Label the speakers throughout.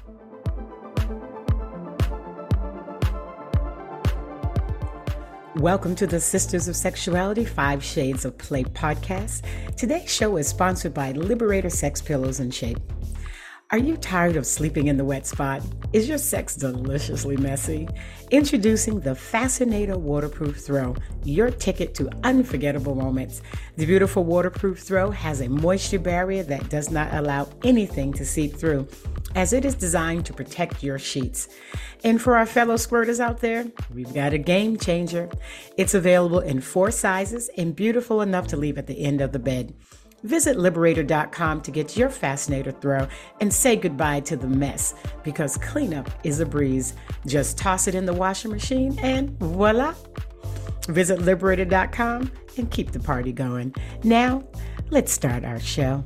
Speaker 1: Welcome to the Sisters of Sexuality 5 Shades of Play podcast. Today's show is sponsored by Liberator Sex Pillows and Shape. Are you tired of sleeping in the wet spot? Is your sex deliciously messy? Introducing the Fascinator Waterproof Throw, your ticket to unforgettable moments. The beautiful waterproof throw has a moisture barrier that does not allow anything to seep through, as it is designed to protect your sheets. And for our fellow squirters out there, we've got a game changer. It's available in 4 sizes and beautiful enough to leave at the end of the bed. Visit Liberator.com to get your Fascinator throw and say goodbye to the mess, because cleanup is a breeze. Just toss it in the washing machine and voila! Visit Liberator.com and keep the party going. Now, let's start our show.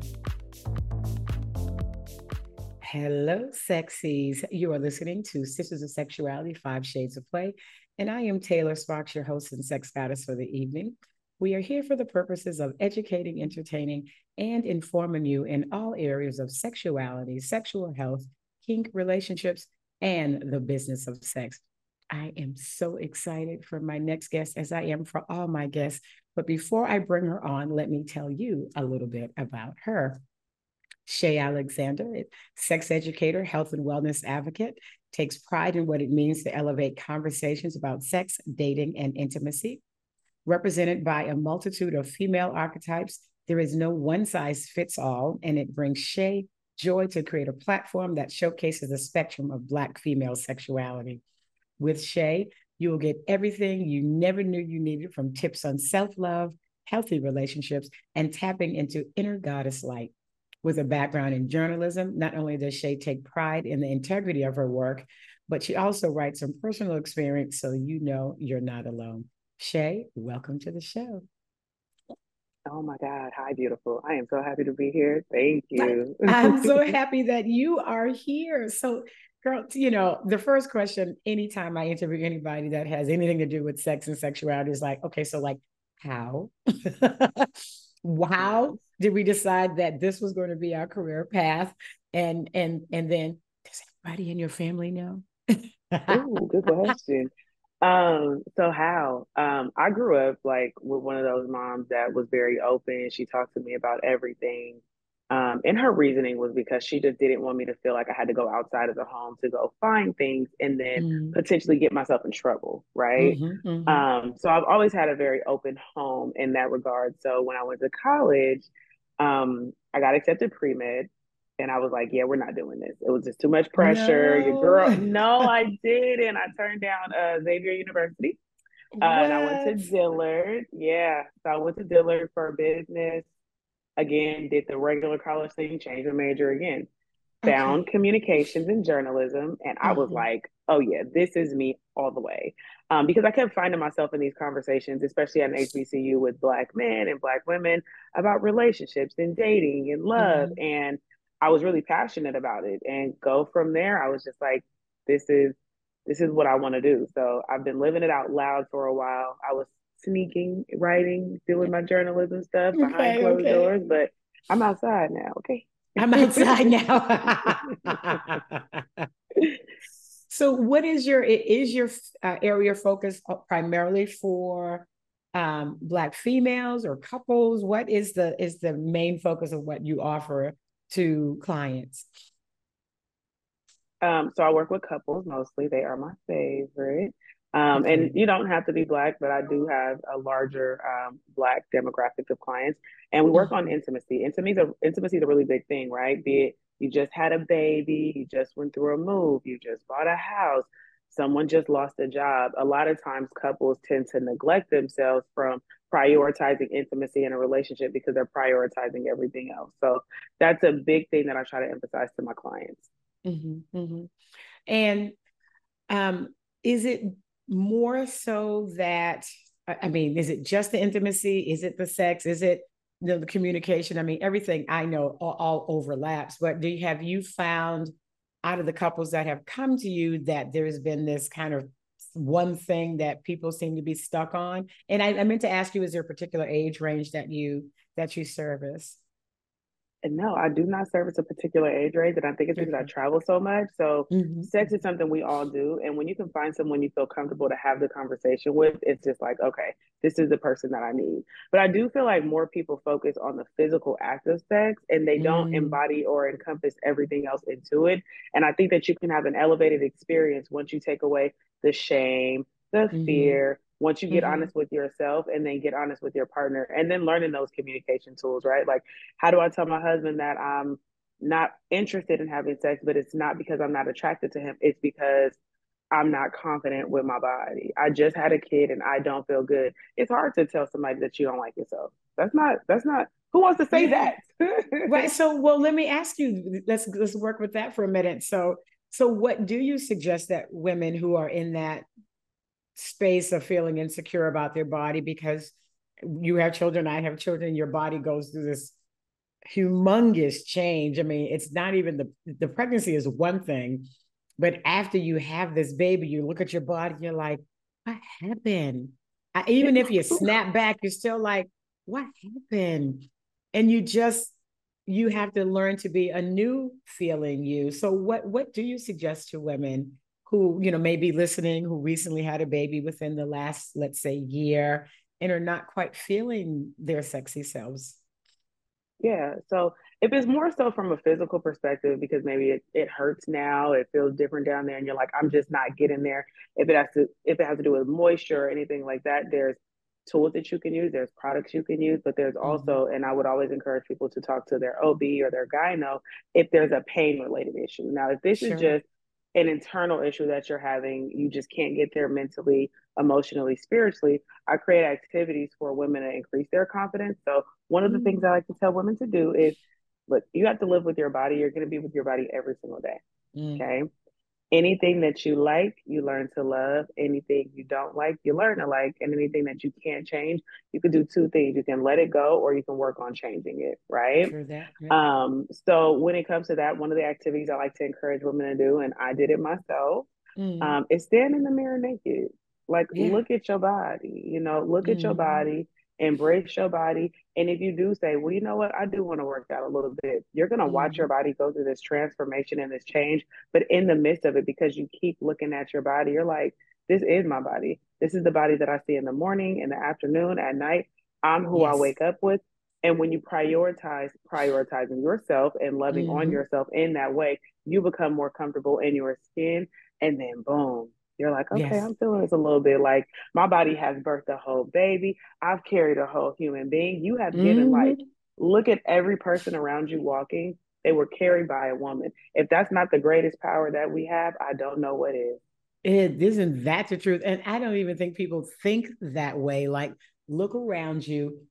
Speaker 1: Hello, sexies. You are listening to Sisters of Sexuality 5 Shades of Play, and I am Taylor Sparks, your host and sex goddess for the evening. We are here for the purposes of educating, entertaining, and informing you in all areas of sexuality, sexual health, kink, relationships, and the business of sex. I am so excited for my next guest, as I am for all my guests. But before I bring her on, let me tell you a little bit about her. Shay Alexander, sex educator, health and wellness advocate, takes pride in what it means to elevate conversations about sex, dating, and intimacy. Represented by a multitude of female archetypes, there is no one-size-fits-all, and it brings Shay joy to create a platform that showcases the spectrum of Black female sexuality. With Shay, you will get everything you never knew you needed, from tips on self-love, healthy relationships, and tapping into inner goddess light. With a background in journalism, not only does Shay take pride in the integrity of her work, but she also writes some personal experience, so you know you're not alone. Shay, welcome to the show.
Speaker 2: Oh my God. Hi, beautiful. I am so happy to be here. Thank you.
Speaker 1: I'm so happy that you are here. So, girl, you know, the first question, anytime I interview anybody that has anything to do with sex and sexuality, is like, okay, so like, how? How did we decide that this was going to be our career path? And then, does everybody in your family know?
Speaker 2: Oh, good question. So how? I grew up like with one of those moms that was very open. She talked to me about everything. And her reasoning was because she just didn't want me to feel like I had to go outside of the home to go find things and then potentially get myself in trouble, right? So I've always had a very open home in that regard. So when I went to college, I got accepted pre-med. And I was like, yeah, we're not doing this. It was just too much pressure. Your girl, no, I didn't. I turned down Xavier University. And I went to Dillard. Yeah. So I went to Dillard for business. Again, did the regular college thing, changed the major again. Found communications and journalism. And I was like, oh, yeah, this is me all the way. Because I kept finding myself in these conversations, especially at an HBCU with Black men and Black women, about relationships and dating and love. And I was really passionate about it, and go from there. I was just like, this is what I want to do. So I've been living it out loud for a while. I was sneaking, writing, doing my journalism stuff behind closed doors, but I'm outside now. Okay.
Speaker 1: I'm outside now. So what is your area of focus primarily for Black females or couples? What is the main focus of what you offer to clients?
Speaker 2: So I work with couples mostly. They are my favorite. And you don't have to be Black, but I do have a larger Black demographic of clients. And we work on intimacy. Intimacy is a really big thing, right? Be it you just had a baby, you just went through a move, you just bought a house, someone just lost a job. A lot of times couples tend to neglect themselves from prioritizing intimacy in a relationship because they're prioritizing everything else. So that's a big thing that I try to emphasize to my clients.
Speaker 1: And is it more so that, I mean, is it just the intimacy? Is it the sex? Is it the communication? I mean, everything I know all overlaps, but have you found out of the couples that have come to you that there's been this kind of one thing that people seem to be stuck on? And I meant to ask you, is there a particular age range that you service?
Speaker 2: And no, I do not service a particular age range. And I think it's because I
Speaker 1: Okay.
Speaker 2: travel so much. So sex is
Speaker 1: Mm-hmm.
Speaker 2: something we all do. And when you can find someone you feel comfortable to have the conversation with, it's just like, okay, this is the person that I need. But I do feel like more people focus on the physical act of sex and they don't
Speaker 1: Mm,
Speaker 2: embody or encompass everything else into it. And I think that you can have an elevated experience once you take away the shame, the
Speaker 1: mm-hmm.
Speaker 2: fear, once you get
Speaker 1: Mm-hmm.
Speaker 2: honest with yourself and then get honest with your partner and then learning those communication tools, right? Like, how do I tell my husband that I'm not interested in having sex, but it's not because I'm not attracted to him. It's because I'm not confident with my body. I just had a kid and I don't feel good. It's hard to tell somebody that you don't like yourself. That's not who wants to say
Speaker 1: Yeah.
Speaker 2: that?
Speaker 1: Right. So, well, let me ask you, let's work with that for a minute. So what do you suggest that women who are in that space of feeling insecure about their body because you have children, I have children, your body goes through this humongous change. I mean, it's not even the pregnancy is one thing, but after you have this baby, you look at your body, you're like, what happened? Even if you snap back, you're still like, what happened? And you have to learn to be a new feeling you. So what do you suggest to women who, may be listening, who recently had a baby within the last, let's say, year and are not quite feeling their sexy selves?
Speaker 2: Yeah. So if it's more so from a physical perspective, because maybe it hurts now, it feels different down there, and you're like, I'm just not getting there. If it has to do with moisture or anything like that, there's tools that you can use, there's products you can use, but there's
Speaker 1: Mm-hmm.
Speaker 2: also, and I would always encourage people to talk to their OB or their gyno if there's a pain related issue. Now, if this is
Speaker 1: Sure.
Speaker 2: just an internal issue that you're having, you just can't get there mentally, emotionally, spiritually. I create activities for women to increase their confidence. So one of the things I
Speaker 1: Mm,
Speaker 2: like to tell women to do is look, you have to live with your body. You're going to be with your body every single day.
Speaker 1: mm.
Speaker 2: Okay. Anything that you like, you learn to love. Anything you don't like, you learn to like. And anything that you can't change, you can do two things. You can let it go or you can work on changing it. Right.
Speaker 1: True that. Yeah.
Speaker 2: So when it comes to that, one of the activities I like to encourage women to do, and I did it myself,
Speaker 1: Mm,
Speaker 2: is stand in the mirror naked. Like,
Speaker 1: yeah.
Speaker 2: look at your body, look at your
Speaker 1: Mm,
Speaker 2: body, embrace your body. And if you do say, well, you know what, I do want to work out a little bit, you're going to watch your
Speaker 1: mm,
Speaker 2: body go through this transformation and this change. But in the midst of it, because you keep looking at your body, you're like, this is my body. This is the body that I see in the morning, in the afternoon, at night. I'm who I
Speaker 1: yes.
Speaker 2: wake up with. And when you prioritizing yourself and loving on
Speaker 1: Mm-hmm.
Speaker 2: yourself in that way, you become more comfortable in your skin. And then boom, you're like, okay,
Speaker 1: Yes.
Speaker 2: I'm feeling this a little bit. Like my body has birthed a whole baby. I've carried a whole human being. You have given life.
Speaker 1: Mm-hmm.
Speaker 2: Look at every person around you walking. They were carried by a woman. If that's not the greatest power that we have, I don't know what is.
Speaker 1: It isn't that the truth. And I don't even think people think that way. Like, look around you.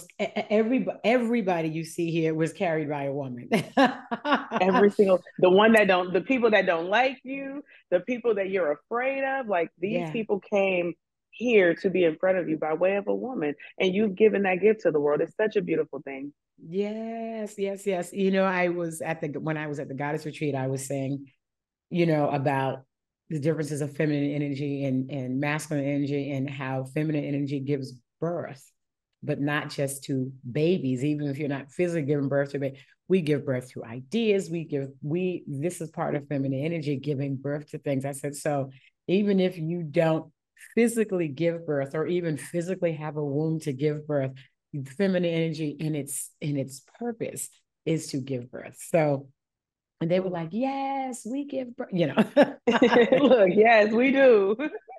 Speaker 1: Everybody you see here was carried by a woman.
Speaker 2: Every single the people that don't like you, the people that you're afraid of, like these
Speaker 1: Yeah.
Speaker 2: people came here to be in front of you by way of a woman, and you've given that gift to the world. It's such a beautiful thing.
Speaker 1: Yes, yes, yes. When I was at the goddess retreat, I was saying, about the differences of feminine energy and masculine energy and how feminine energy gives birth, but not just to babies, even if you're not physically giving birth to a baby. We give birth to ideas. This is part of feminine energy, giving birth to things. I said, so even if you don't physically give birth or even physically have a womb to give birth, feminine energy in its purpose is to give birth. So and they were like, yes, we give birth.
Speaker 2: Look, yes, we do.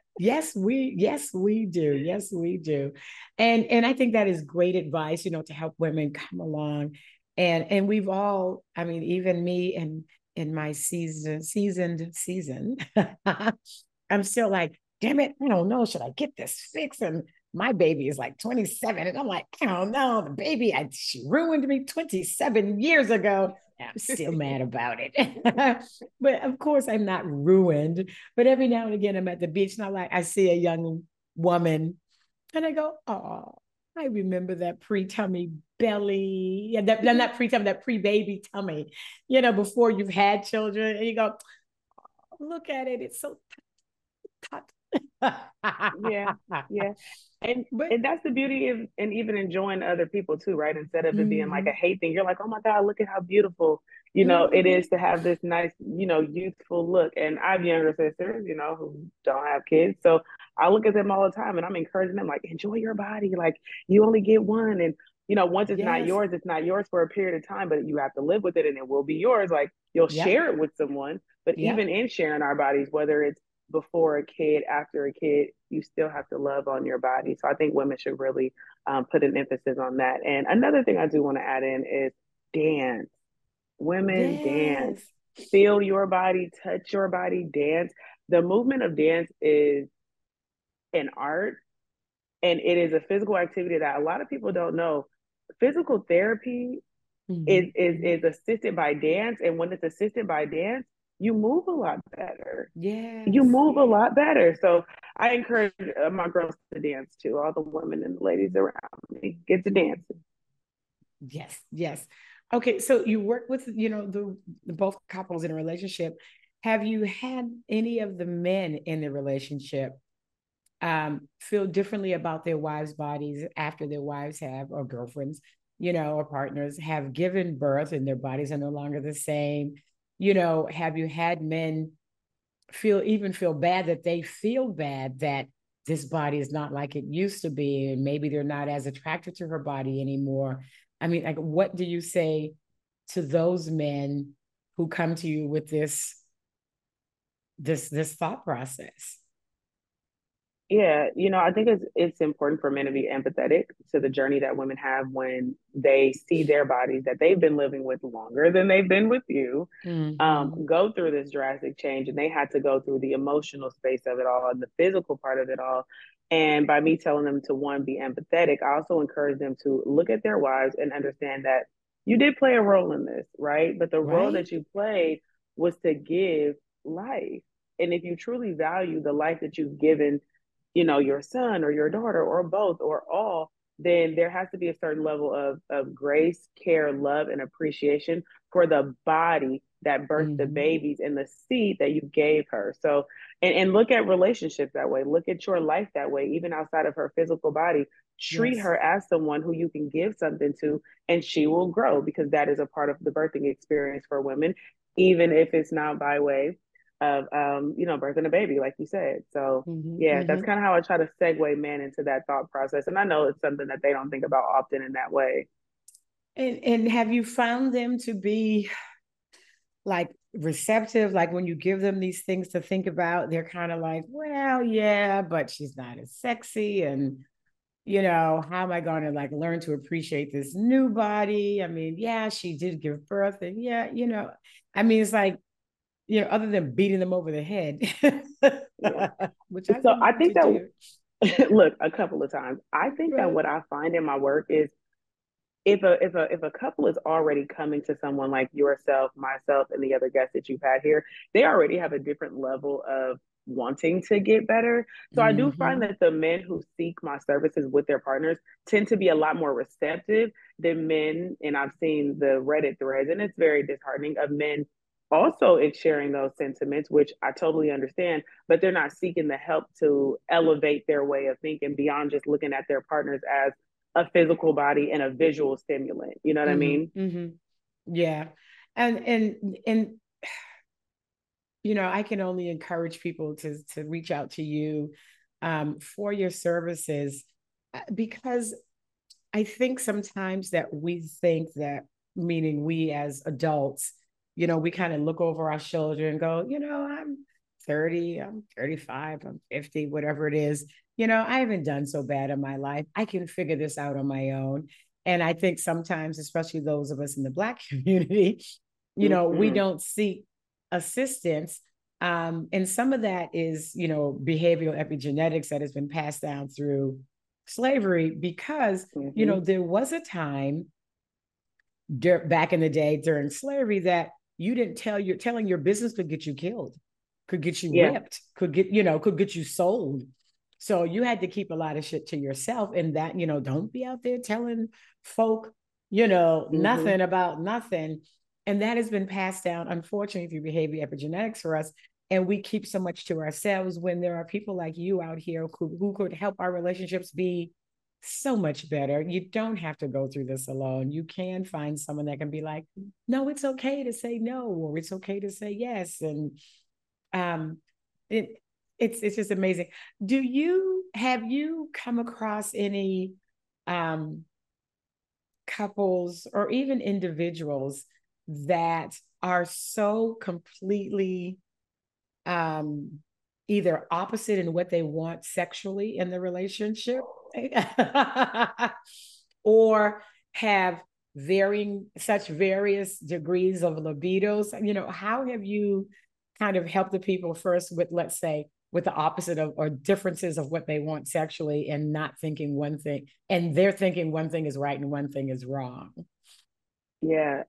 Speaker 1: Yes, we do. Yes, we do. And I think that is great advice, to help women come along. And we've all, I mean, even me and in my seasoned season, I'm still like, damn it, I don't know. Should I get this fixed? And my baby is like 27. And I'm like, I don't know. The baby, she ruined me 27 years ago. I'm still mad about it. But of course, I'm not ruined. But every now and again, I'm at the beach and I see a young woman and I go, oh, I remember that pre-tummy belly. Yeah, that not pre-tummy, that pre-baby tummy, before you've had children. And you go, oh, look at it. It's so taut.
Speaker 2: Yeah, yeah.
Speaker 1: But
Speaker 2: and that's the beauty of and even enjoying other people too, right? Instead of it being like a
Speaker 1: mm-hmm,
Speaker 2: hate thing, you're like, oh my God, look at how beautiful, it
Speaker 1: mm-hmm,
Speaker 2: is to have this nice, youthful look. And I have younger sisters, who don't have kids. So I look at them all the time and I'm encouraging them, like, enjoy your body. Like you only get one. And once
Speaker 1: yes,
Speaker 2: it's not yours for a period of time, but you have to live with it and it will be yours. Like you'll
Speaker 1: yep,
Speaker 2: share it with someone. But even
Speaker 1: yep,
Speaker 2: in sharing our bodies, whether it's before a kid, after a kid, you still have to love on your body. So I think women should really put an emphasis on that. And another thing I do want to add in is dance. Women dance.
Speaker 1: yes,
Speaker 2: Feel your body, touch your body, dance. The movement of dance is an art and it is a physical activity that a lot of people don't know. Physical therapy is
Speaker 1: mm-hmm,
Speaker 2: is
Speaker 1: mm-hmm.
Speaker 2: is assisted by dance, and when it's assisted by dance, you move a lot better. You
Speaker 1: Yes,
Speaker 2: move a lot better. So I encourage my girls to dance too. All the women and the ladies around me get to dancing.
Speaker 1: yes, yes. Okay, so you work with, the both couples in a relationship. Have you had any of the men in the relationship feel differently about their wives' bodies after their wives have, or girlfriends, or partners have given birth and their bodies are no longer the same? Have you had men feel bad that they feel bad that this body is not like it used to be, and maybe they're not as attracted to her body anymore? I mean, like, what do you say to those men who come to you with this thought process?
Speaker 2: Yeah, I think it's important for men to be empathetic to the journey that women have when they see their bodies that they've been living with longer than they've been with you,
Speaker 1: Mm-hmm.
Speaker 2: go through this drastic change, and they had to go through the emotional space of it all and the physical part of it all. And by me telling them to one, be empathetic, I also encourage them to look at their wives and understand that you did play a role in this, right? But the role
Speaker 1: Right.
Speaker 2: that you played was to give life. And if you truly value the life that you've given, your son or your daughter or both or all, then there has to be a certain level of grace, care, love, and appreciation for the body that birthed the
Speaker 1: Mm-hmm.
Speaker 2: babies and the seed that you gave her. So, and look at relationships that way. Look at your life that way, even outside of her physical body. Treat
Speaker 1: Yes.
Speaker 2: her as someone who you can give something to, and she will grow because that is a part of the birthing experience for women, even if it's not by way of birthing a baby, like you said. So
Speaker 1: Mm-hmm.
Speaker 2: yeah, that's
Speaker 1: Mm-hmm.
Speaker 2: kind of how I try to segue men into that thought process. And I know it's something that they don't think about often in that way.
Speaker 1: And have you found them to be like receptive? Like when you give them these things to think about, they're kind of like, well, yeah, but she's not as sexy. And, how am I going to like learn to appreciate this new body? I mean, yeah, she did give birth. And yeah, I mean, it's like, other than beating them over the head,
Speaker 2: Yeah.
Speaker 1: which I've
Speaker 2: So
Speaker 1: been
Speaker 2: I
Speaker 1: known to
Speaker 2: think
Speaker 1: do.
Speaker 2: that look, a couple of times. I think that
Speaker 1: Right.
Speaker 2: what I find in my work is if a couple is already coming to someone like yourself, myself, and the other guests that you've had here, they already have a different level of wanting to get better. So I do find
Speaker 1: Mm-hmm.
Speaker 2: that the men who seek my services with their partners tend to be a lot more receptive than men. And I've seen the Reddit threads, and it's very disheartening of men also sharing those sentiments, which I totally understand, but they're not seeking the help to elevate their way of thinking beyond just looking at their partners as a physical body and a visual stimulant. You know what I mean?
Speaker 1: Mm-hmm. Mm-hmm. Yeah. And I can only encourage people to reach out to you for your services, because I think sometimes that we think that, meaning we as adults, we kind of look over our shoulder and go, I'm 30, I'm 35, I'm 50, whatever it is. I haven't done so bad in my life. I can figure this out on my own. And I think sometimes, especially those of us in the Black community, we
Speaker 2: Mm-hmm.
Speaker 1: don't seek assistance. And some of that is, behavioral epigenetics that has been passed down through slavery, because
Speaker 2: Mm-hmm.
Speaker 1: there was a time back in the day during slavery that you didn't telling your business could get you killed, could get you
Speaker 2: Yeah.
Speaker 1: whipped, could get you sold. So you had to keep a lot of shit to yourself, and that, don't be out there telling folk,
Speaker 2: Mm-hmm.
Speaker 1: nothing about nothing. And that has been passed down, unfortunately, through behavior epigenetics for us. and we keep so much to ourselves when there are people like you out here who could help our relationships be so much better. You don't have to go through this alone. You can find someone that can be like, no, it's okay to say no, or it's okay to say yes. And um, it, it's just amazing. Have you come across any um, couples or even individuals that are so completely um, either opposite in what they want sexually in the relationship or have various degrees of libidos? How have you kind of helped the people first with, let's say, with the opposite of or differences of what they want sexually and not thinking one thing and they're thinking one thing is right and one thing is wrong?
Speaker 2: Yeah.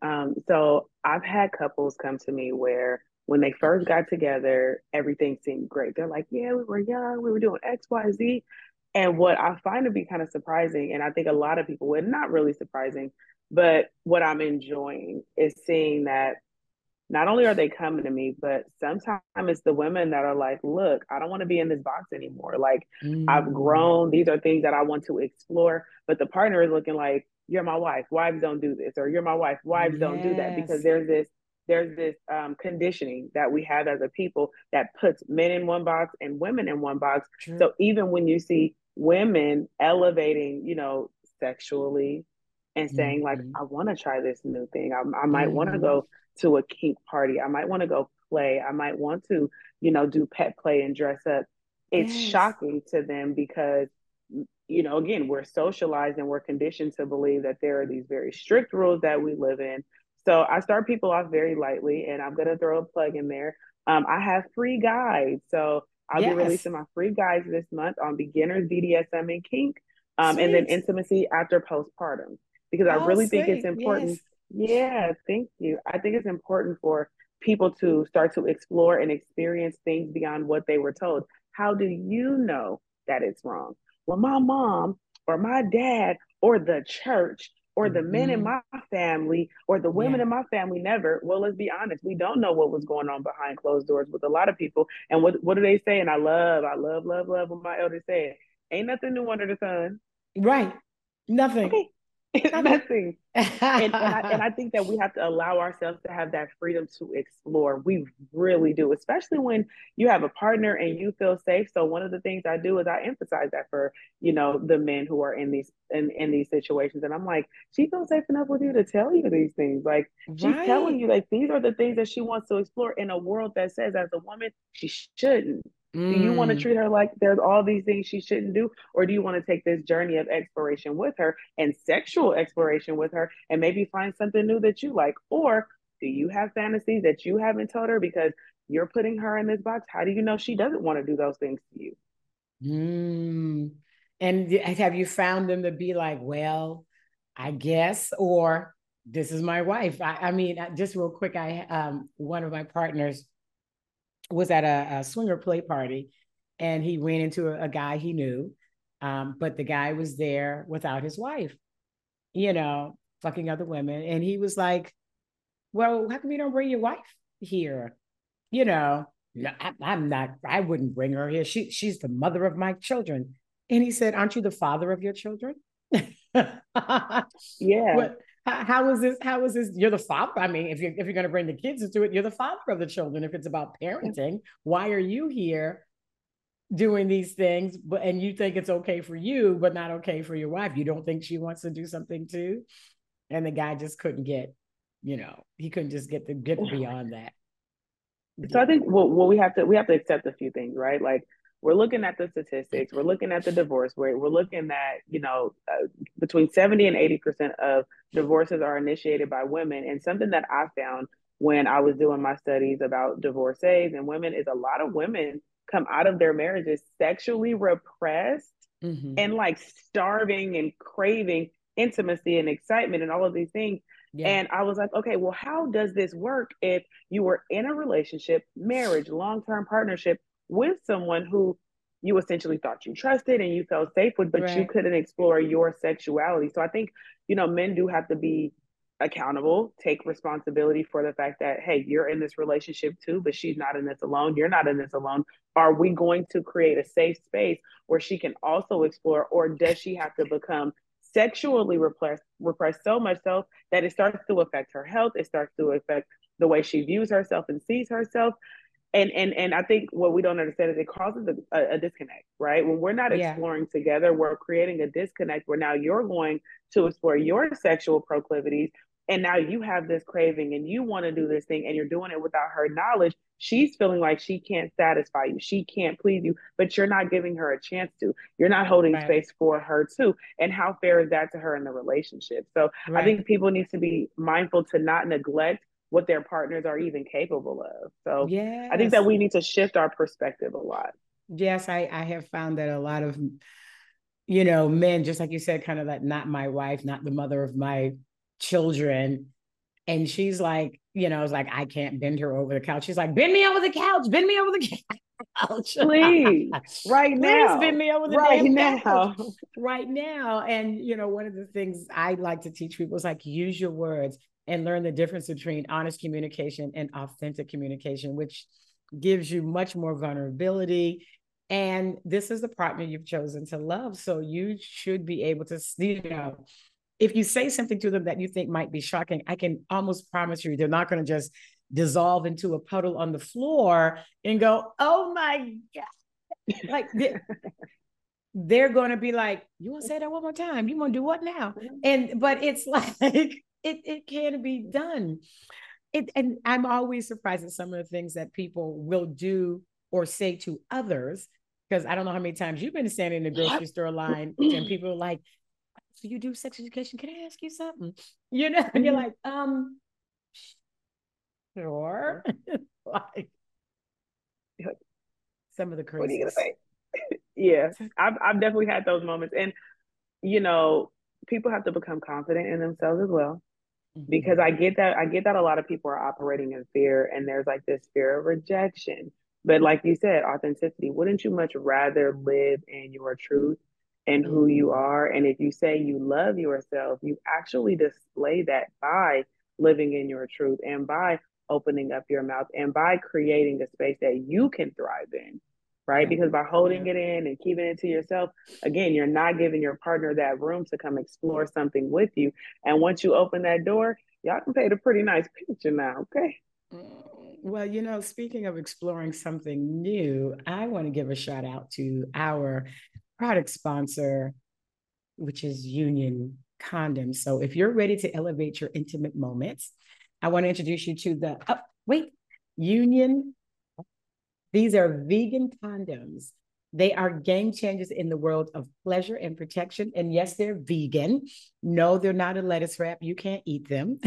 Speaker 2: So I've had couples come to me where when they first got together, everything seemed great. They're like, yeah, we were young, we were doing X, Y, Z. And what I find to be kind of surprising, and I think a lot of people would, not really surprising, but what I'm enjoying is seeing that not only are they coming to me, but sometimes it's the women that are like, look, I don't want to be in this box anymore. Like, I've
Speaker 1: Mm,
Speaker 2: grown. These are things that I want to explore. But the partner is looking like, you're my wife. Wives don't do this. Or you're my wife. Wives don't do that. Because
Speaker 1: yes,
Speaker 2: there's this conditioning that we have as a people that puts men in one box and women in one box.
Speaker 1: true.
Speaker 2: So even when you see women elevating, sexually and saying like,
Speaker 1: Mm-hmm.
Speaker 2: I want to try this new thing. I might want to
Speaker 1: Mm-hmm.
Speaker 2: go to a kink party. I might want to go play. I might want to, do pet play and dress up. It's
Speaker 1: Yes.
Speaker 2: shocking to them because, again, we're socialized and we're conditioned to believe that there are these very strict rules that we live in. So I start people off very lightly, and I'm going to throw a plug in there. I have free guides. So I'll be
Speaker 1: Yes.
Speaker 2: releasing my free guides this month on beginners, BDSM, and kink, and then
Speaker 1: Sweet.
Speaker 2: intimacy after postpartum, because I
Speaker 1: Oh,
Speaker 2: really think it's
Speaker 1: sweet.
Speaker 2: important.
Speaker 1: Yes.
Speaker 2: Yeah, thank you. I think it's important for people to start to explore and experience things beyond what they were told. How do you know that it's wrong? Well, my mom or my dad or the church or the men in
Speaker 1: Mm-hmm.
Speaker 2: my family or the women
Speaker 1: Yeah.
Speaker 2: in my family never. Well, let's be honest. We don't know what was going on behind closed doors with a lot of people. And what do they say? And I love what my elders said. Ain't nothing new under the sun.
Speaker 1: Right. Nothing.
Speaker 2: Okay.
Speaker 1: Nothing.
Speaker 2: Nothing. And I think that we have to allow ourselves to have that freedom to explore. We really do, especially when you have a partner and you feel safe. So one of the things I do is I emphasize that for, the men who are in these situations. And I'm like, she feels safe enough with you to tell you these things. Like, she's telling
Speaker 1: Right.
Speaker 2: you like these are the things that she wants to explore in a world that says as a woman she shouldn't. Do you want to
Speaker 1: Mm.
Speaker 2: treat her like there's all these things she shouldn't do? Or do you want to take this journey of exploration with her and sexual exploration with her and maybe find something new that you like? Or do you have fantasies that you haven't told her because you're putting her in this box? How do you know she doesn't want to do those things to you?
Speaker 1: Mm. And have you found them to be like, well, I guess, or this is my wife? I mean, just real quick, one of my partners was at a swinger play party, and he ran into a guy he knew, but the guy was there without his wife, fucking other women, and he was like, "Well, how come you don't bring your wife here?" You know, no, I'm not. I wouldn't bring her here. She's the mother of my children. And he said, "Aren't you the father of your children?"
Speaker 2: Yeah.
Speaker 1: What? How is this? How is this? You're the father. I mean, if you're going to bring the kids into it, you're the father of the children. If it's about parenting, why are you here doing these things? And you think it's okay for you, but not okay for your wife. You don't think she wants to do something too? And the guy just couldn't he couldn't just get beyond that.
Speaker 2: So I
Speaker 1: Yeah.
Speaker 2: think what we have to accept a few things, right? Like, we're looking at the statistics, we're looking at the divorce rate, we're looking at, between 70 and 80% of divorces are initiated by women. And something that I found when I was doing my studies about divorcees and women is a lot of women come out of their marriages sexually repressed
Speaker 1: Mm-hmm.
Speaker 2: and like starving and craving intimacy and excitement and all of these things.
Speaker 1: Yeah.
Speaker 2: And I was like, okay, well, how does this work if you were in a relationship, marriage, long term partnership with someone who you essentially thought you trusted and you felt safe with, but you
Speaker 1: Right.
Speaker 2: couldn't explore your sexuality? So I think, men do have to be accountable, take responsibility for the fact that, hey, you're in this relationship too, but she's not in this alone. You're not in this alone. Are we going to create a safe space where she can also explore, or does she have to become sexually repressed so much so that it starts to affect her health? It starts to affect the way she views herself and sees herself. And I think what we don't understand is it causes a disconnect, right? When we're not
Speaker 1: Yeah.
Speaker 2: exploring together, we're creating a disconnect where now you're going to explore your sexual proclivities, and now you have this craving and you want to do this thing, and you're doing it without her knowledge. She's feeling like she can't satisfy you, she can't please you, but you're not giving her a chance to. You're not holding
Speaker 1: Right.
Speaker 2: space for her too. And how fair is that to her in the relationship? So I
Speaker 1: Right.
Speaker 2: think people need to be mindful to not neglect what their partners are even capable of. So I think that
Speaker 1: Yes.
Speaker 2: we need to shift our perspective a lot.
Speaker 1: Yes, I have found that a lot of, you know, men, just like you said, kind of like, not my wife, not the mother of my children. And she's like, you know, it's like, I can't bend her over the couch. She's like, bend me over the couch, bend me over the couch.
Speaker 2: Please, right
Speaker 1: Please bend
Speaker 2: now,
Speaker 1: me over the
Speaker 2: right
Speaker 1: damn couch
Speaker 2: now.
Speaker 1: right now. And, you know, one of the things I like to teach people is like, use your words and learn the difference between honest communication and authentic communication, which gives you much more vulnerability. And this is the partner you've chosen to love. So you should be able to, you know, if you say something to them that you think might be shocking, I can almost promise you they're not going to just dissolve into a puddle on the floor and go, oh my God. Like they're going to be like, you want to say that one more time? You want to do what now? And, but it's like, it can be done. And I'm always surprised at some of the things that people will do or say to others. Because I don't know how many times you've been standing in the grocery store line and people are like, so you do sex education? Can I ask you something? You know, and you're like, sure. Like some of the
Speaker 2: What are you gonna
Speaker 1: craziest.
Speaker 2: say? Yeah, I've definitely had those moments, and you know, people have to become confident in themselves as well. Because
Speaker 1: Mm-hmm.
Speaker 2: I get that a lot of people are operating in fear, and there's like this fear of rejection. But like you said, authenticity, wouldn't you much rather live in your truth and who you
Speaker 1: Mm-hmm.
Speaker 2: are? And if you say you love yourself, you actually display that by living in your truth and by opening up your mouth and by creating a space that you can thrive in, right?
Speaker 1: Yeah.
Speaker 2: Because by holding
Speaker 1: Yeah.
Speaker 2: it in and keeping it to yourself, again, you're not giving your partner that room to come explore something with you. And once you open that door, y'all can paint a pretty nice picture now, okay?
Speaker 1: Well, you know, speaking of exploring something new, I want to give a shout out to our product sponsor, which is Union Condoms. So if you're ready to elevate your intimate moments, I want to introduce you to the, oh, wait, Union. These are vegan condoms. They are game changers in the world of pleasure and protection. And yes, they're vegan. No, they're not a lettuce wrap. You can't eat them.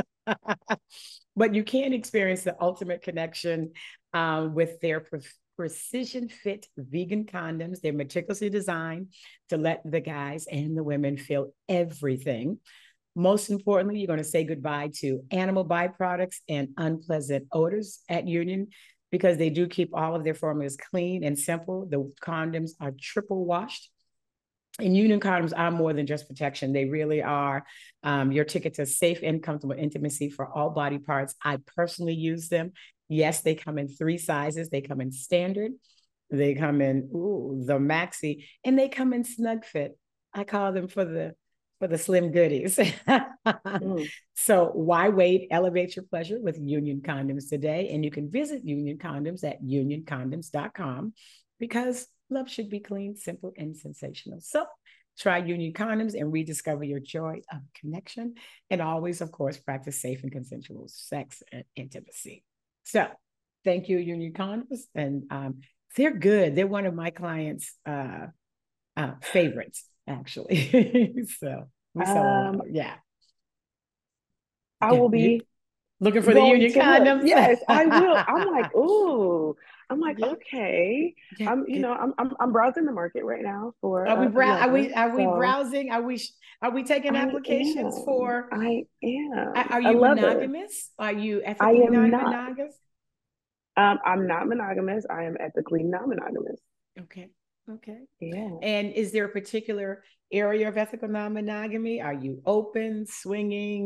Speaker 1: But you can experience the ultimate connection with their precision fit vegan condoms. They're meticulously designed to let the guys and the women feel everything. Most importantly, you're going to say goodbye to animal byproducts and unpleasant odors at Union because they do keep all of their formulas clean and simple. The condoms are triple washed. And Union condoms are more than just protection. They really are your ticket to safe and comfortable intimacy for all body parts. I personally use them. Yes, they come in 3 sizes. They come in standard. They come in the maxi, and they come in snug fit. I call them for the slim goodies.
Speaker 2: Mm.
Speaker 1: So why wait? Elevate your pleasure with Union Condoms today. And you can visit Union Condoms at unioncondoms.com because love should be clean, simple, and sensational. So try Union Condoms and rediscover your joy of connection. And always, of course, practice safe and consensual sex and intimacy. So thank you, Union Condoms. And they're good. They're one of my clients' favorites, actually. So we sell a lot.
Speaker 2: Um,
Speaker 1: Yeah.
Speaker 2: I
Speaker 1: Yeah.
Speaker 2: will
Speaker 1: You
Speaker 2: be
Speaker 1: looking for the
Speaker 2: going
Speaker 1: Union
Speaker 2: to look.
Speaker 1: condoms?
Speaker 2: Yes, I will. I'm like, ooh. I'm like,
Speaker 1: Yeah.
Speaker 2: okay.
Speaker 1: Yeah.
Speaker 2: I'm browsing the market right now for
Speaker 1: Are we
Speaker 2: a
Speaker 1: brow-
Speaker 2: lover.
Speaker 1: are we
Speaker 2: So
Speaker 1: browsing? Are we taking
Speaker 2: I
Speaker 1: applications
Speaker 2: am.
Speaker 1: for
Speaker 2: I am
Speaker 1: are
Speaker 2: a
Speaker 1: you
Speaker 2: lover.
Speaker 1: monogamous? Are you
Speaker 2: I
Speaker 1: ethically
Speaker 2: am not.
Speaker 1: non-monogamous?
Speaker 2: I'm not monogamous. I am ethically non-monogamous.
Speaker 1: Okay. Okay.
Speaker 2: Yeah.
Speaker 1: And is there a particular area of ethical non-monogamy? Are you open, swinging?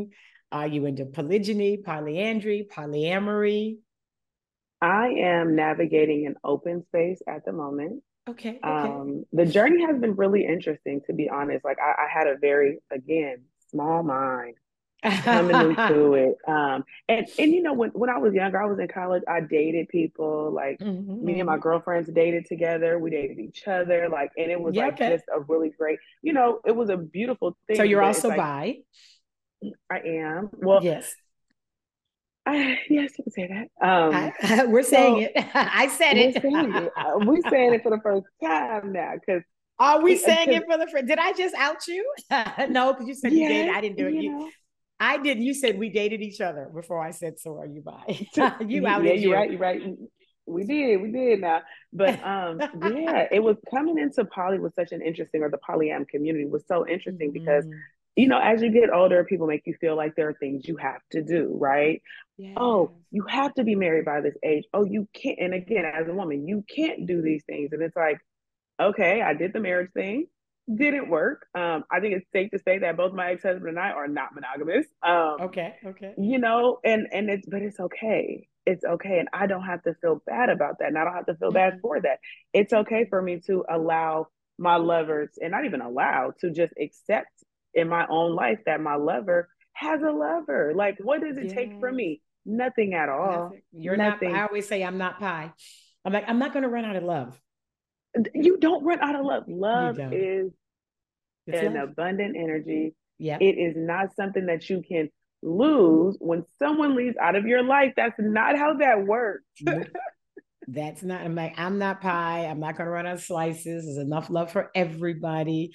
Speaker 1: Are you into polygyny, polyandry, polyamory?
Speaker 2: I am navigating an open space at the moment.
Speaker 1: Okay, okay.
Speaker 2: The journey has been really interesting, to be honest. Like I had a very, again, small mind coming into it. And you know, when I was younger, I was in college, I dated people. Like me and my
Speaker 1: Mm-hmm.
Speaker 2: girlfriends dated together. We dated each other. Like, and it was
Speaker 1: Yeah,
Speaker 2: like
Speaker 1: okay.
Speaker 2: just a really great, you know, it was a beautiful
Speaker 1: So
Speaker 2: thing.
Speaker 1: you're
Speaker 2: But it's
Speaker 1: also
Speaker 2: like
Speaker 1: bi.
Speaker 2: I am. Well,
Speaker 1: Yes.
Speaker 2: yes, you can say that.
Speaker 1: We're saying
Speaker 2: So
Speaker 1: it. I said
Speaker 2: we're
Speaker 1: it.
Speaker 2: saying it. We're saying it for the first time now,
Speaker 1: Are we saying
Speaker 2: because
Speaker 1: it for the friend? Did I just out you? No, because you said you dated.
Speaker 2: yes,
Speaker 1: I didn't do it.
Speaker 2: you know.
Speaker 1: I didn't. You said we dated each other before I said, so are you bi? You
Speaker 2: Yeah,
Speaker 1: outed
Speaker 2: you're
Speaker 1: you.
Speaker 2: right. You're right. We did now. But yeah, it was coming into poly was such an interesting, or the polyam community was so interesting because,
Speaker 1: Mhm.
Speaker 2: you know, as you get older, people make you feel like there are things you have to do, right? Oh,
Speaker 1: Yes.
Speaker 2: you have to be married by this age. Oh, you can't. And again, as a woman, you can't do these things. And it's like, okay, I did the marriage thing, didn't work. I think it's safe to say that both my ex-husband and I are not monogamous.
Speaker 1: Okay. Okay.
Speaker 2: You know, and it's but it's okay. It's okay. And I don't have to feel bad about that. And I don't have to feel bad
Speaker 1: Mm-mm.
Speaker 2: for that. It's okay
Speaker 1: Mm-mm.
Speaker 2: for me to allow my lovers, and not even allow, to just accept in my own life that my lover has a lover. Like, what does it take from
Speaker 1: Yes.
Speaker 2: me? Nothing at all.
Speaker 1: Nothing. You're not. I
Speaker 2: Nothing.
Speaker 1: always say I'm not pie. I'm like, I'm not going to run out of love.
Speaker 2: You don't run out of love.
Speaker 1: You
Speaker 2: Love
Speaker 1: don't.
Speaker 2: is
Speaker 1: It's
Speaker 2: an
Speaker 1: love.
Speaker 2: abundant energy.
Speaker 1: Yep.
Speaker 2: It is not something that you can lose when someone leaves out of your life. That's not how that works.
Speaker 1: Nope. That's not, I'm like, I'm not pie. I'm not going to run out of slices. There's enough love for everybody.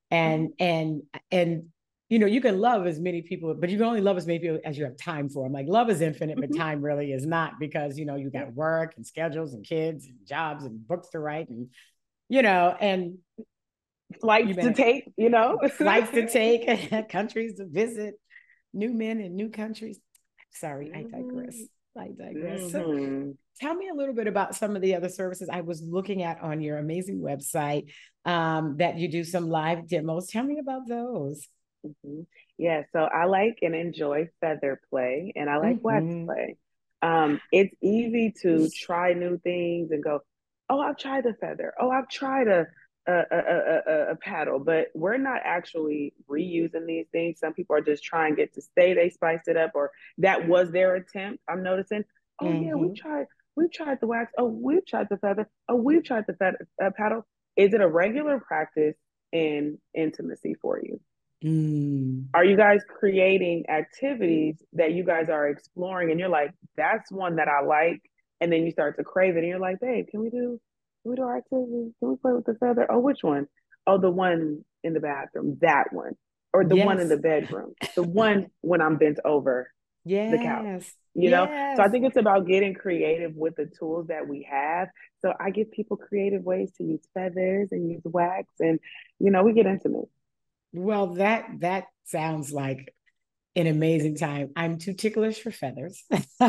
Speaker 1: And you know, you can love as many people, but you can only love as many people as you have time for. I'm like, love is infinite, but
Speaker 2: Mhm.
Speaker 1: time really is not, because you know, you
Speaker 2: Yeah.
Speaker 1: got work and schedules and kids and jobs and books to write, and you know, and
Speaker 2: Flights
Speaker 1: you've
Speaker 2: to
Speaker 1: been
Speaker 2: take, you know.
Speaker 1: flights to take, countries to visit, new men in new countries. Sorry, I digress.
Speaker 2: Mhm.
Speaker 1: I digress. So
Speaker 2: Mhm.
Speaker 1: tell me a little bit about some of the other services I was looking at on your amazing website, that you do some live demos. Tell me about those.
Speaker 2: Mhm. Yeah, so I like and enjoy feather play and I like wax
Speaker 1: Mm-hmm.
Speaker 2: play. It's easy to try new things and go, oh, I've tried the feather. Oh, I've tried a paddle, but we're not actually reusing these things. Some people are just trying it to stay. They spiced it up, or that was their attempt. I'm noticing. Oh yeah,
Speaker 1: Mm-hmm.
Speaker 2: we've tried the wax. Oh, we've tried the feather. Oh, we've tried the feather paddle. Is it a regular practice in intimacy for you?
Speaker 1: Mm.
Speaker 2: Are you guys creating activities that you guys are exploring and you're like, that's one that I like, and then you start to crave it and you're like, babe, can we do our activity? Can we play with the feather? Oh, which one? Oh, the one in the bathroom, that one. Or the one in
Speaker 1: Yes.
Speaker 2: the bedroom, the one when I'm bent over the couch,
Speaker 1: Yes.
Speaker 2: you know? So I
Speaker 1: Yes.
Speaker 2: think it's about getting creative with the tools that we have. So I give people creative ways to use feathers and use wax, and you know, we get intimate.
Speaker 1: Well, that sounds like an amazing time. I'm too ticklish for feathers.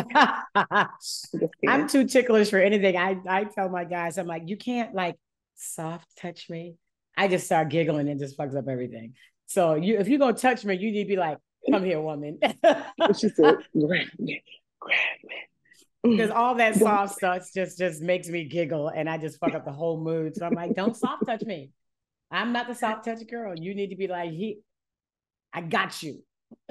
Speaker 1: I'm
Speaker 2: Understand?
Speaker 1: too ticklish for anything. I tell my guys, I'm like, you can't like soft touch me. I just start giggling and just fucks up everything. So you, if you're gonna touch me, you need to be like, come here, woman.
Speaker 2: She said, grab me, grab
Speaker 1: Because
Speaker 2: me.
Speaker 1: all that
Speaker 2: Don't.
Speaker 1: soft stuff just makes me giggle and I just fuck up the whole mood. So I'm like, don't soft touch me. I'm not the soft touch girl. You need to be like, I got you.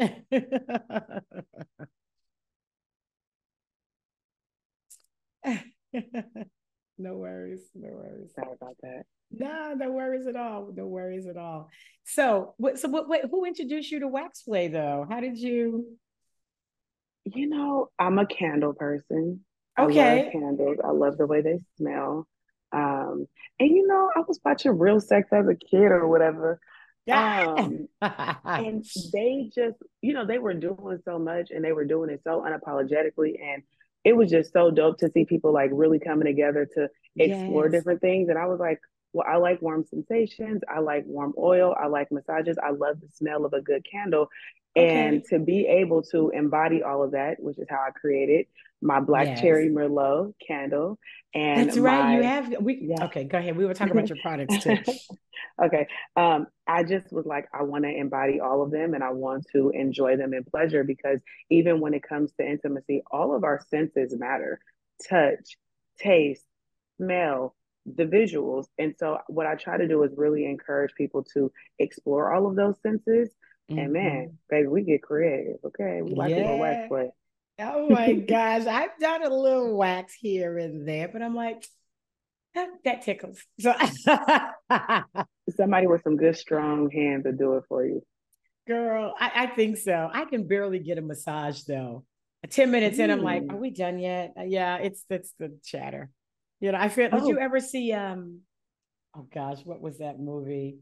Speaker 1: No worries, no worries.
Speaker 2: Sorry about that.
Speaker 1: No, no worries at all. No worries at all. So who introduced you to wax play though? How did you?
Speaker 2: You know, I'm a candle person. I love
Speaker 1: Okay.
Speaker 2: candles. I love the way they smell. And you know, I was watching Real Sex as a kid or whatever.
Speaker 1: Yeah.
Speaker 2: Um, and they just, you know, they were doing so much and they were doing it so unapologetically. And it was just so dope to see people like really coming together to explore
Speaker 1: Yes.
Speaker 2: different things. And I was like, well, I like warm sensations. I like warm oil. I like massages. I love the smell of a good candle. And
Speaker 1: Okay.
Speaker 2: to be able to embody all of that, which is how I created, my Black
Speaker 1: Yes.
Speaker 2: Cherry Merlot candle, and
Speaker 1: That's right. You
Speaker 2: my,
Speaker 1: have
Speaker 2: yeah.
Speaker 1: okay, go ahead. We were talking about your products too.
Speaker 2: Okay. I just was like, I want to embody all of them and I want to enjoy them in pleasure because even when it comes to intimacy, all of our senses matter: touch, taste, smell, the visuals. And so, what I try to do is really encourage people to explore all of those senses. And man,
Speaker 1: Mhm.
Speaker 2: baby, we get creative. Okay. We like a little wax
Speaker 1: Yeah.
Speaker 2: play.
Speaker 1: Oh my gosh. I've done a little wax here and there, but I'm like, that tickles. So
Speaker 2: Somebody with some good, strong hands to do it for you.
Speaker 1: girl, I think so. I can barely get a massage though. 10 minutes in, I'm like, are
Speaker 2: Mm.
Speaker 1: we done yet? Yeah, it's the chatter. I feel, did you
Speaker 2: Oh,
Speaker 1: ever see oh gosh, what was that movie?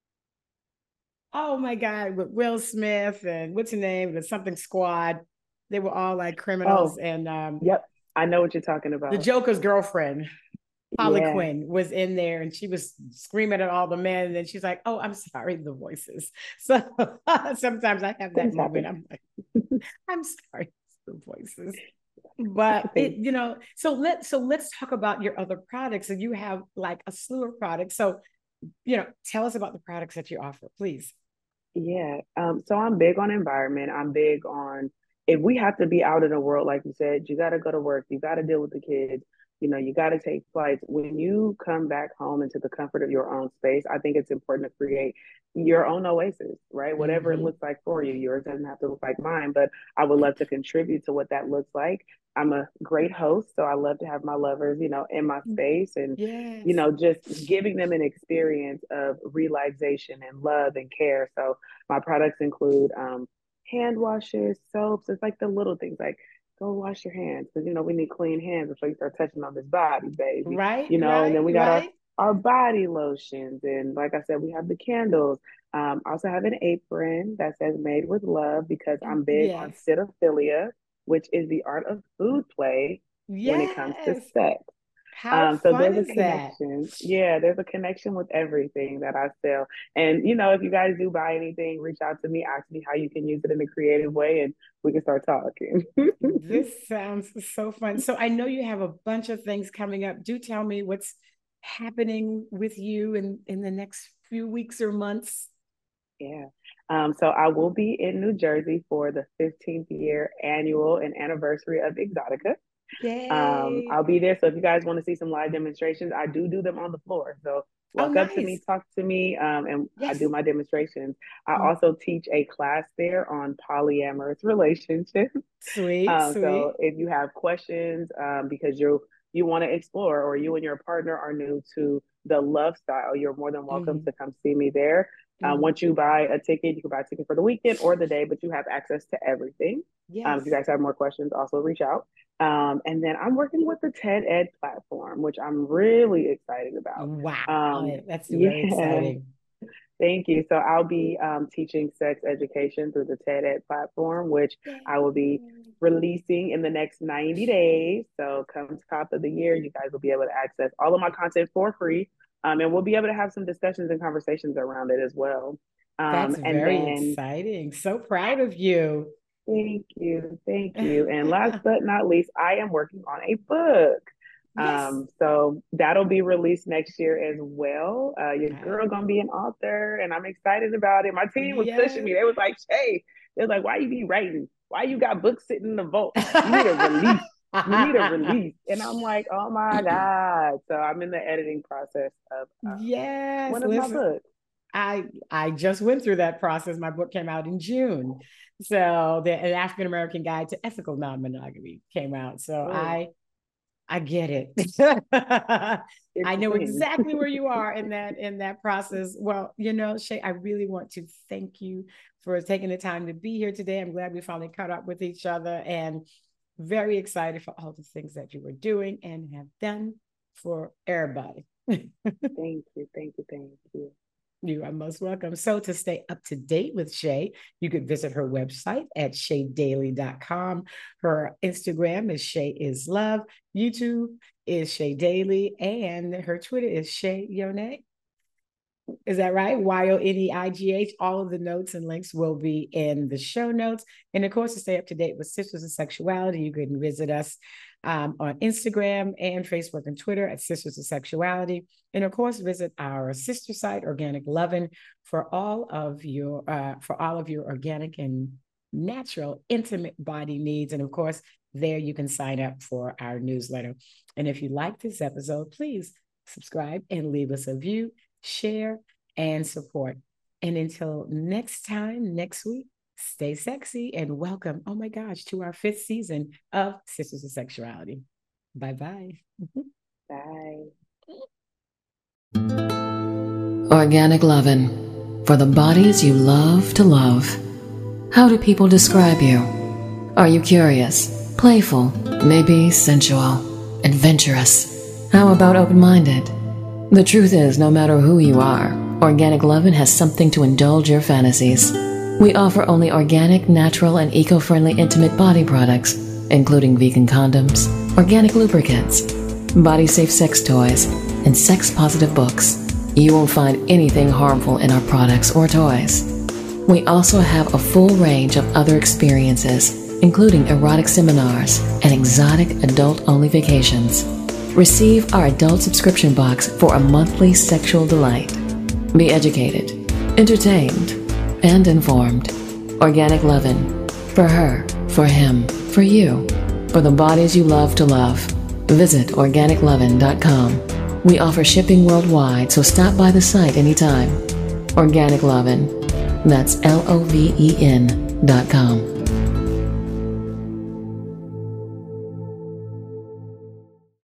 Speaker 1: Oh my God, with Will Smith and what's her name? The something squad. They were all like criminals,
Speaker 2: oh,
Speaker 1: and
Speaker 2: yep. I know what you're talking
Speaker 1: the
Speaker 2: about.
Speaker 1: Joker's girlfriend, Harley
Speaker 2: Yeah.
Speaker 1: Quinn, was in there and she was screaming at all the men. And then she's like, oh, I'm sorry, the voices. So sometimes I have that
Speaker 2: Things
Speaker 1: moment.
Speaker 2: happen.
Speaker 1: I'm like, I'm sorry, the voices. But
Speaker 2: Things.
Speaker 1: let's talk about your other products. So you have like a slew of products. So, tell us about the products that you offer, please.
Speaker 2: Yeah. So I'm big on environment. I'm big on if we have to be out in the world, like you said, you got to go to work, you got to deal with the kids, you got to take flights. When you come back home into the comfort of your own space, I think it's important to create your own oasis, right? Whatever it
Speaker 1: Mm-hmm.
Speaker 2: looks like for you. Yours doesn't have to look like mine, but I would love to contribute to what that looks like. I'm a great host, so I love to have my lovers, in my space and
Speaker 1: Yes.
Speaker 2: just giving them an experience of relaxation and love and care. So my products include hand washes, soaps. It's like the little things like go wash your hands because we need clean hands before you start touching on this body, baby.
Speaker 1: Right,
Speaker 2: And
Speaker 1: right,
Speaker 2: then we got our
Speaker 1: right.
Speaker 2: our body lotions, and like I said, we have the candles. I also have an apron that says "Made with Love" because I'm big on
Speaker 1: Yes.
Speaker 2: cinephilia, which is the art of food play when it comes to
Speaker 1: Yes.
Speaker 2: sex.
Speaker 1: How
Speaker 2: So
Speaker 1: fun
Speaker 2: there's a
Speaker 1: is that?
Speaker 2: connection. Yeah, there's a connection with everything that I sell. And if you guys do buy anything, reach out to me, ask me how you can use it in a creative way, and we can start talking.
Speaker 1: This sounds so fun. So I know you have a bunch of things coming up. Do tell me what's happening with you in the next few weeks or months.
Speaker 2: Yeah. So I will be in New Jersey for the 15th year annual and anniversary of Exotica.
Speaker 1: Yay.
Speaker 2: I'll be there. So if you guys want to see some live demonstrations, I do them on the floor. So
Speaker 1: Oh,
Speaker 2: walk up to me,
Speaker 1: nice.
Speaker 2: talk to me, and I do
Speaker 1: Yes.
Speaker 2: my demonstrations. I
Speaker 1: Mm.
Speaker 2: also teach a class there on polyamorous relationships.
Speaker 1: Sweet,
Speaker 2: So
Speaker 1: sweet.
Speaker 2: if you have questions, because you want to explore, or you and your partner are new to the love style, you're more than welcome
Speaker 1: Hmm.
Speaker 2: to come see me there.
Speaker 1: Hmm.
Speaker 2: Once you buy a ticket, you can buy a ticket for the weekend or the day, but you have access to everything. If you
Speaker 1: Yes.
Speaker 2: guys have more questions, also reach out. And then I'm working with the TED Ed platform, which I'm really excited about.
Speaker 1: Wow. That's very
Speaker 2: Yeah,
Speaker 1: exciting.
Speaker 2: thank you. So I'll be teaching sex education through the TED Ed platform, which I will be
Speaker 1: Yay.
Speaker 2: releasing in the next 90 days. So come top of the year, you guys will be able to access all of my content for free. And we'll be able to have some discussions and conversations around it as well.
Speaker 1: That's
Speaker 2: And
Speaker 1: very
Speaker 2: then
Speaker 1: exciting. So proud of you.
Speaker 2: thank you, thank you. And last but not least, I am working on a book.
Speaker 1: Yes.
Speaker 2: So that'll be released next year as well. Your
Speaker 1: Uh,
Speaker 2: girl gonna be an author, and I'm excited about it. My team was pushing
Speaker 1: yes.
Speaker 2: me. They was like, "Hey, they was like, why you be writing? Why you got books sitting in the vault? You need a release. You need a release." And I'm like, "Oh my god!" So I'm in the editing process of
Speaker 1: Yes.
Speaker 2: one of my
Speaker 1: Listen,
Speaker 2: books.
Speaker 1: I just went through that process. My book came out in June. So the An African American Guide to Ethical Non-Monogamy came out. So
Speaker 2: Oh,
Speaker 1: I get it.
Speaker 2: it's
Speaker 1: I
Speaker 2: a
Speaker 1: know
Speaker 2: thing.
Speaker 1: exactly where you are in that process. Well, Shay, I really want to thank you for taking the time to be here today. I'm glad we finally caught up with each other and very excited for all the things that you were doing and have done for everybody.
Speaker 2: Thank you, thank you, thank you.
Speaker 1: You are most welcome. So, to stay up to date with Shay, you could visit her website at shaydaily.com. Her Instagram is Shay is Love. YouTube is Shay Daily. And her Twitter is Shay Yone. Is that right? YONEIGH. All of the notes and links will be in the show notes. And of course, to stay up to date with Sisters of Sexuality, you can visit us on Instagram and Facebook and Twitter at Sisters of Sexuality. And of course, visit our sister site, Organic Lovin', for all of your organic and natural, intimate body needs. And of course, there you can sign up for our newsletter. And if you like this episode, please subscribe and leave us a review, share, and support. And until next time, next week, stay sexy and welcome, oh my gosh, to our 5th season of Sisters of Sexuality. Bye-bye.
Speaker 2: Bye.
Speaker 3: Organic Lovin', for the bodies you love to love. How do people describe you? Are you curious, playful, maybe sensual, adventurous? How about open-minded? The truth is, no matter who you are, Organic Lovin' has something to indulge your fantasies. We offer only organic, natural, and eco-friendly intimate body products, including vegan condoms, organic lubricants, body-safe sex toys, and sex-positive books. You won't find anything harmful in our products or toys. We also have a full range of other experiences, including erotic seminars and exotic adult-only vacations. Receive our adult subscription box for a monthly sexual delight. Be educated, entertained, and informed. Organic Lovin', for her, for him, for you, for the bodies you love to love. Visit organiclovin.com. We offer shipping worldwide, so stop by the site anytime. Organic Lovin', that's LOVEN.com.